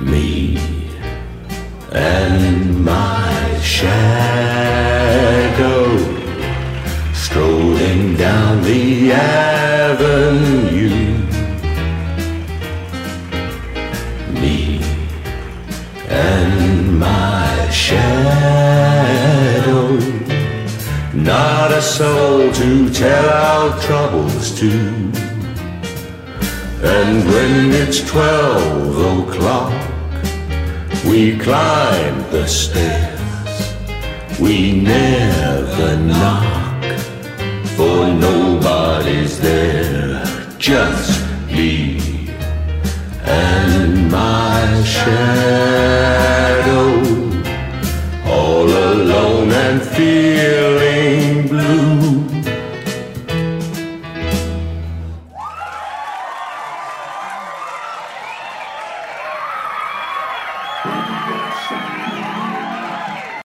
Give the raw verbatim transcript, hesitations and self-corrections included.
Me and my shadow strolling down the avenue. Me and my shadow, not a soul to tell our troubles to. And when it's twelve o'clock, we climb the stairs. We never knock, for nobody's there. Just me and my shadow, all alone and fearless.